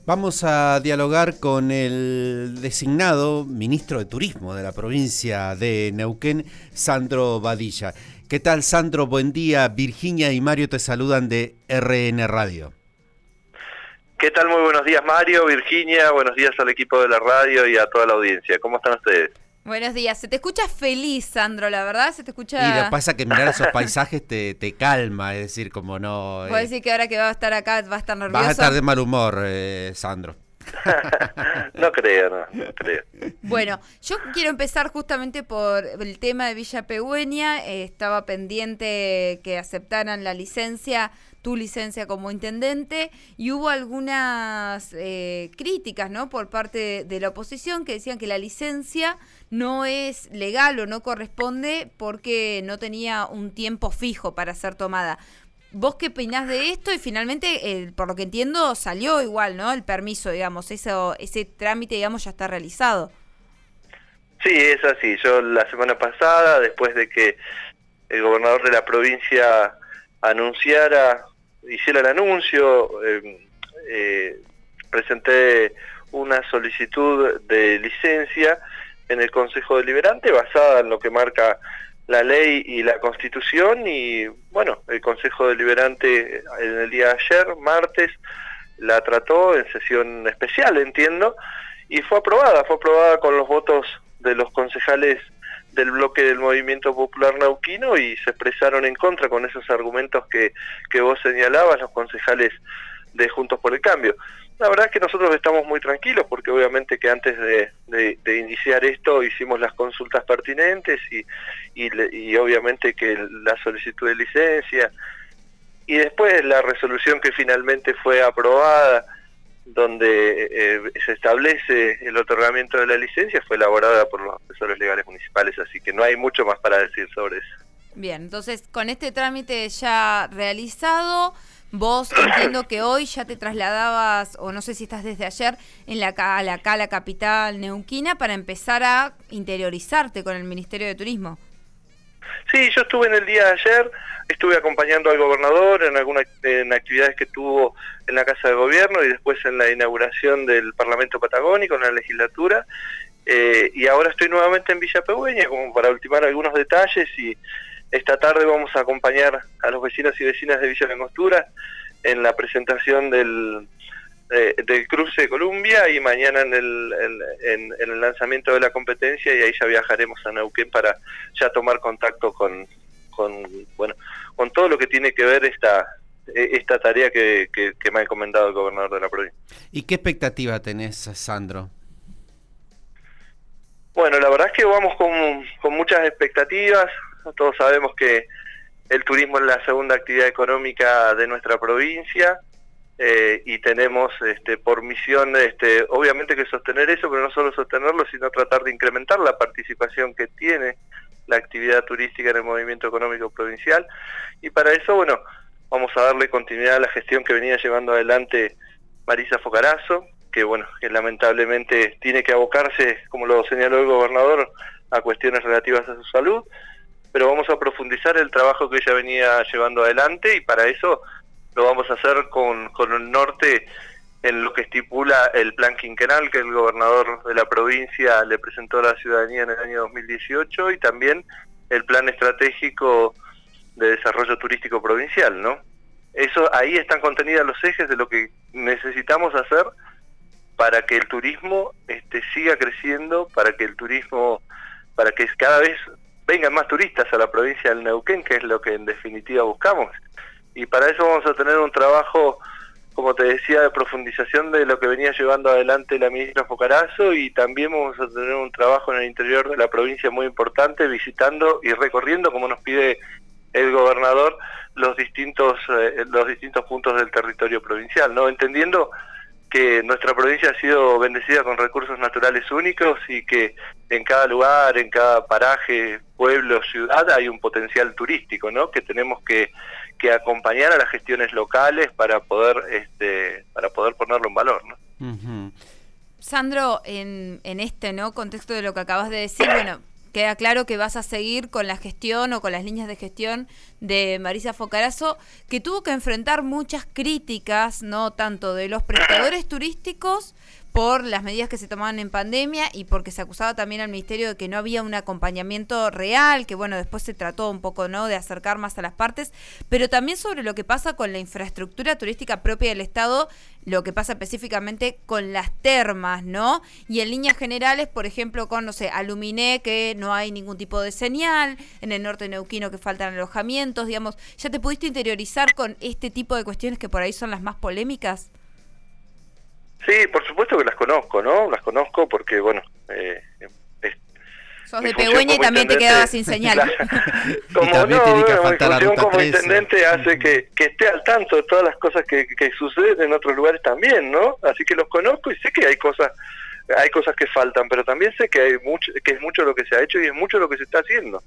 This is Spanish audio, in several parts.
Vamos a dialogar con el designado ministro de Turismo de la provincia de Neuquén, Sandro Badilla. ¿Qué tal, Sandro? Buen día. Virginia y Mario te saludan de RN Radio. ¿Qué tal? Muy buenos días, Mario, Virginia, buenos días al equipo de la radio y a toda la audiencia. ¿Cómo están ustedes? Buenos días. Se te escucha feliz, Sandro, la verdad, se te escucha... Y lo que pasa es que mirar esos paisajes te calma, es decir, como no... ¿Puedo decir que ahora que va a estar acá va a estar nervioso? Vas a estar de mal humor, Sandro. No creo. Bueno, yo quiero empezar justamente por el tema de Villa Pegüeña. Estaba pendiente que aceptaran la licencia, tu licencia como intendente, y hubo algunas críticas, ¿no?, por parte de la oposición, que decían que la licencia no es legal o no corresponde porque no tenía un tiempo fijo para ser tomada. ¿Vos qué opinás de esto? Y finalmente, por lo que entiendo, salió igual, ¿no?, el permiso, digamos, ese trámite, digamos, ya está realizado. Sí, es así. Yo la semana pasada, después de que el gobernador de la provincia hiciera el anuncio, presenté una solicitud de licencia en el Consejo Deliberante basada en lo que marca la ley y la Constitución, y bueno, el Consejo Deliberante en el día de ayer, martes, la trató en sesión especial, entiendo, y fue aprobada con los votos de los concejales del bloque del Movimiento Popular Neuquino, y se expresaron en contra con esos argumentos que vos señalabas, los concejales de Juntos por el Cambio. La verdad es que nosotros estamos muy tranquilos, porque obviamente que antes de iniciar esto hicimos las consultas pertinentes y obviamente que la solicitud de licencia, y después la resolución que finalmente fue aprobada, donde se establece el otorgamiento de la licencia, fue elaborada por los asesores legales municipales, así que no hay mucho más para decir sobre eso. Bien, entonces con este trámite ya realizado, vos entiendo que hoy ya te trasladabas, o no sé si estás desde ayer, acá a la capital neuquina, para empezar a interiorizarte con el Ministerio de Turismo. Sí, yo estuve en el día de ayer, estuve acompañando al gobernador en actividades que tuvo en la Casa de Gobierno y después en la inauguración del Parlamento Patagónico, en la legislatura, y ahora estoy nuevamente en Villa Pegüeña como para ultimar algunos detalles, y esta tarde vamos a acompañar a los vecinos y vecinas de Villa Langostura en la presentación del cruce de Columbia, y mañana en el lanzamiento de la competencia, y ahí ya viajaremos a Neuquén para ya tomar contacto con todo lo que tiene que ver esta tarea que me ha encomendado el gobernador de la provincia. ¿Y qué expectativa tenés, Sandro? Bueno, la verdad es que vamos con muchas expectativas. Todos sabemos que el turismo es la segunda actividad económica de nuestra provincia, y tenemos por misión obviamente que sostener eso, pero no solo sostenerlo, sino tratar de incrementar la participación que tiene la actividad turística en el movimiento económico provincial, y para eso, bueno, vamos a darle continuidad a la gestión que venía llevando adelante Marisa Focarazo, que lamentablemente tiene que abocarse, como lo señaló el gobernador, a cuestiones relativas a su salud, pero vamos a profundizar el trabajo que ella venía llevando adelante, y para eso lo vamos a hacer con el norte en lo que estipula el plan quinquenal que el gobernador de la provincia le presentó a la ciudadanía en el año 2018, y también el plan estratégico de desarrollo turístico provincial, ¿no? Ahí están contenidos los ejes de lo que necesitamos hacer para que el turismo siga creciendo, para que cada vez vengan más turistas a la provincia del Neuquén, que es lo que en definitiva buscamos. Y para eso vamos a tener un trabajo, como te decía, de profundización de lo que venía llevando adelante la ministra Focarazo, y también vamos a tener un trabajo en el interior de la provincia muy importante, visitando y recorriendo, como nos pide el gobernador, los distintos puntos del territorio provincial, ¿no? Entendiendo que nuestra provincia ha sido bendecida con recursos naturales únicos, y que en cada lugar, en cada paraje, pueblo, ciudad, hay un potencial turístico, ¿no?, que tenemos que acompañar a las gestiones locales para poder ponerlo en valor, ¿no? Uh-huh. Sandro, en este, ¿no?, contexto de lo que acabas de decir, bueno, queda claro que vas a seguir con la gestión o con las líneas de gestión de Marisa Focarazo, que tuvo que enfrentar muchas críticas, no tanto de los prestadores turísticos por las medidas que se tomaban en pandemia y porque se acusaba también al ministerio de que no había un acompañamiento real, que bueno, después se trató un poco, ¿no?, de acercar más a las partes, pero también sobre lo que pasa con la infraestructura turística propia del Estado, lo que pasa específicamente con las termas, ¿no? Y en líneas generales, por ejemplo, con, no sé, Aluminé, que no hay ningún tipo de señal, en el norte neuquino que faltan alojamientos, digamos, ¿ya te pudiste interiorizar con este tipo de cuestiones que por ahí son las más polémicas? Sí, por supuesto que las conozco, ¿no? Las conozco porque, bueno... Sos de Pegüeña y también te quedabas sin señal. Claro, como también tiene que faltar la ruta como 13. Intendente hace que esté al tanto de todas las cosas que suceden en otros lugares también, ¿no? Así que los conozco y sé que hay cosas que faltan, pero también sé que hay mucho, que es mucho lo que se ha hecho y es mucho lo que se está haciendo.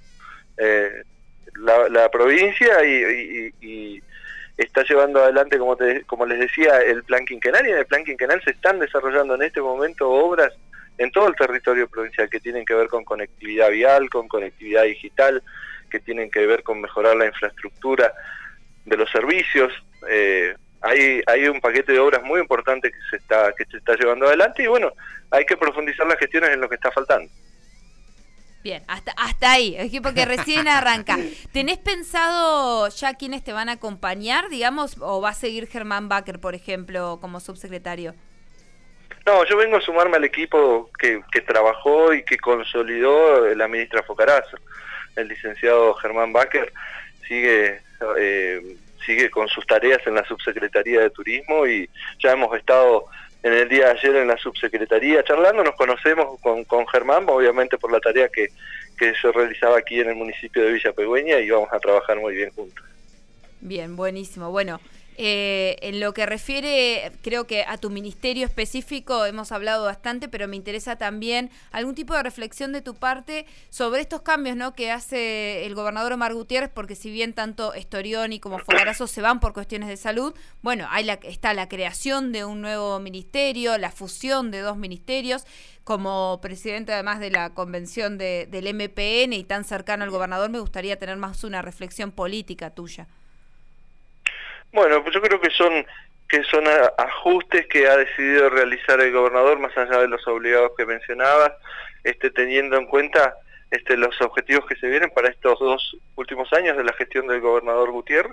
La provincia y está llevando adelante, como les decía, el plan quinquenal, y en el plan quinquenal se están desarrollando en este momento obras en todo el territorio provincial que tienen que ver con conectividad vial, con conectividad digital, que tienen que ver con mejorar la infraestructura de los servicios. Hay un paquete de obras muy importante que se está llevando adelante y bueno, hay que profundizar las gestiones en lo que está faltando. Bien, hasta ahí, es porque recién arranca. ¿Tenés pensado ya quiénes te van a acompañar, digamos, o va a seguir Germán Bakker, por ejemplo, como subsecretario? No, yo vengo a sumarme al equipo que trabajó y que consolidó la ministra Focarazo. El licenciado Germán Bakker sigue con sus tareas en la subsecretaría de Turismo y ya hemos estado en el día de ayer en la subsecretaría charlando. Nos conocemos con Germán, obviamente por la tarea que se realizaba aquí en el municipio de Villa Pegüeña, y vamos a trabajar muy bien juntos. Bien, buenísimo. Bueno, en lo que refiere, creo que a tu ministerio específico hemos hablado bastante, pero me interesa también algún tipo de reflexión de tu parte sobre estos cambios, ¿no?, que hace el gobernador Omar Gutiérrez, porque si bien tanto Storioni como Focarazo se van por cuestiones de salud, bueno, está la creación de un nuevo ministerio, la fusión de dos ministerios. Como presidente además de la convención del MPN y tan cercano al gobernador, me gustaría tener más una reflexión política tuya. Bueno, pues yo creo que son ajustes que ha decidido realizar el gobernador, más allá de los obligados que mencionabas, teniendo en cuenta los objetivos que se vienen para estos 2 últimos años de la gestión del gobernador Gutiérrez.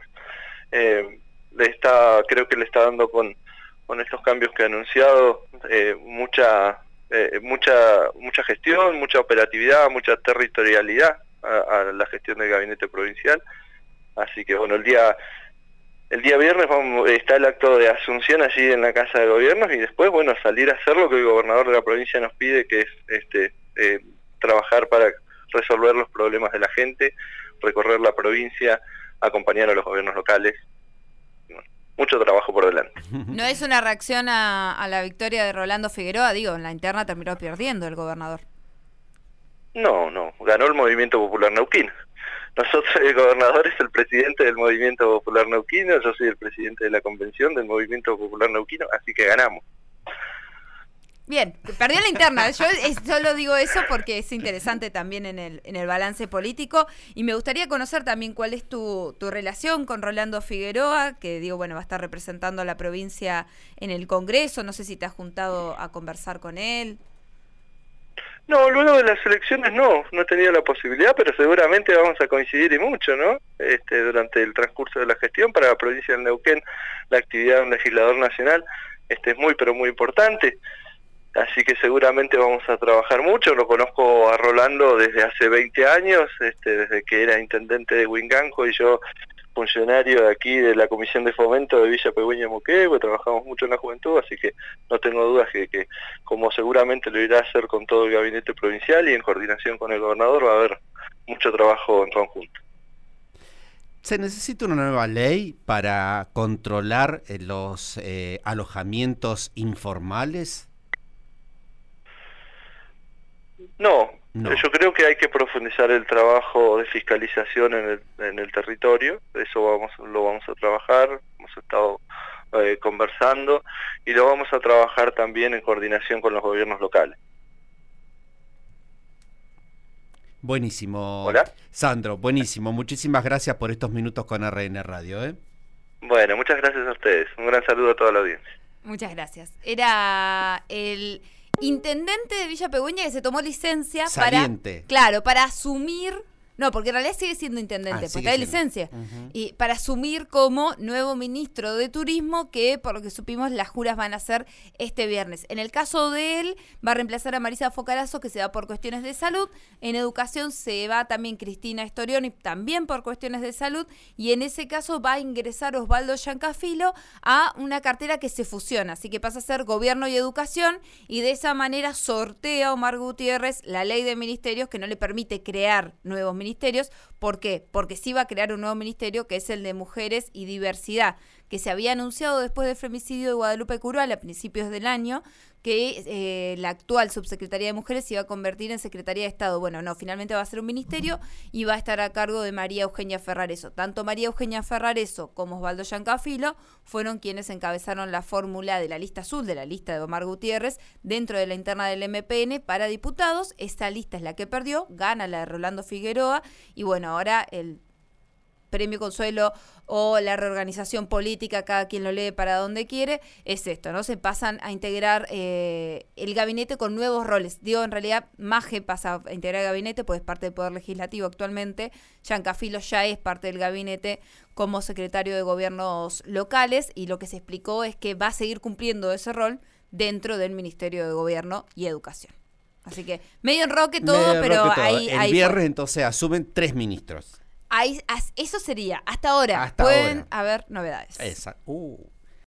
Creo que le está dando con estos cambios que ha anunciado mucha gestión, mucha operatividad, mucha territorialidad a la gestión del gabinete provincial. Así que bueno, el día viernes está el acto de asunción allí en la Casa de Gobiernos y después, bueno, salir a hacer lo que el gobernador de la provincia nos pide, que es trabajar para resolver los problemas de la gente, recorrer la provincia, acompañar a los gobiernos locales. Mucho trabajo por delante. ¿No es una reacción a la victoria de Rolando Figueroa? Digo, en la interna terminó perdiendo el gobernador. No, ganó el Movimiento Popular Neuquino. El gobernador es el presidente del Movimiento Popular Neuquino, yo soy el presidente de la convención del Movimiento Popular Neuquino, así que ganamos. Bien, perdió la interna. Yo solo digo eso porque es interesante también en el balance político, y me gustaría conocer también cuál es tu relación con Rolando Figueroa, que digo, bueno, va a estar representando a la provincia en el Congreso. No sé si te has juntado a conversar con él. No, luego de las elecciones no he tenido la posibilidad, pero seguramente vamos a coincidir y mucho, ¿no? Durante el transcurso de la gestión para la provincia del Neuquén, la actividad de un legislador nacional es muy, pero muy importante. Así que seguramente vamos a trabajar mucho. Lo conozco a Rolando desde hace 20 años, desde que era intendente de Huinganjo y yo funcionario de aquí de la Comisión de Fomento de Villa Pegüeña Moquegua. Trabajamos mucho en la juventud, así que no tengo dudas que como seguramente lo irá a hacer con todo el gabinete provincial y en coordinación con el gobernador, va a haber mucho trabajo en conjunto. ¿Se necesita una nueva ley para controlar los alojamientos informales? No, yo creo que hay que profundizar el trabajo de fiscalización en el territorio. Eso lo vamos a trabajar, hemos estado conversando, y lo vamos a trabajar también en coordinación con los gobiernos locales. Buenísimo. Hola. Sandro, buenísimo. Muchísimas gracias por estos minutos con RN Radio. Bueno, muchas gracias a ustedes. Un gran saludo a toda la audiencia. Muchas gracias. Era el intendente de Villa Pegüeña que se tomó licencia Saliente. para asumir. No, porque en realidad sigue siendo intendente, porque sigue hay siendo. licencia. Uh-huh. Y para asumir como nuevo ministro de Turismo, que por lo que supimos las juras van a ser este viernes. En el caso de él, va a reemplazar a Marisa Focarazo, que se va por cuestiones de salud. En educación se va también Cristina Storioni, también por cuestiones de salud. Y en ese caso va a ingresar Osvaldo Giancafilo a una cartera que se fusiona. Así que pasa a ser gobierno y educación. Y de esa manera sortea Omar Gutiérrez la ley de ministerios que no le permite crear nuevos ministerios. ¿Por qué? Porque sí va a crear un nuevo ministerio que es el de Mujeres y Diversidad, que se había anunciado después del femicidio de Guadalupe Curual a principios del año, que la actual subsecretaría de Mujeres se iba a convertir en Secretaría de Estado. Bueno, no, finalmente va a ser un ministerio y va a estar a cargo de María Eugenia Ferrareso. Tanto María Eugenia Ferrareso como Osvaldo Giancafilo fueron quienes encabezaron la fórmula de la lista azul, de la lista de Omar Gutiérrez, dentro de la interna del MPN para diputados. Esta lista es la que perdió, gana la de Rolando Figueroa y bueno, ahora el Premio Consuelo o la reorganización política, cada quien lo lee para donde quiere, es esto, ¿no? Se pasan a integrar el gabinete con nuevos roles. Digo, en realidad, Maje pasa a integrar el gabinete, pues es parte del Poder Legislativo actualmente. Giancafilo ya es parte del gabinete como secretario de Gobiernos Locales y lo que se explicó es que va a seguir cumpliendo ese rol dentro del Ministerio de Gobierno y Educación. Así que medio enroque todo, pero ahí... El viernes entonces asumen 3 ministros. Eso sería, hasta ahora Hasta pueden ahora. haber novedades. Esa.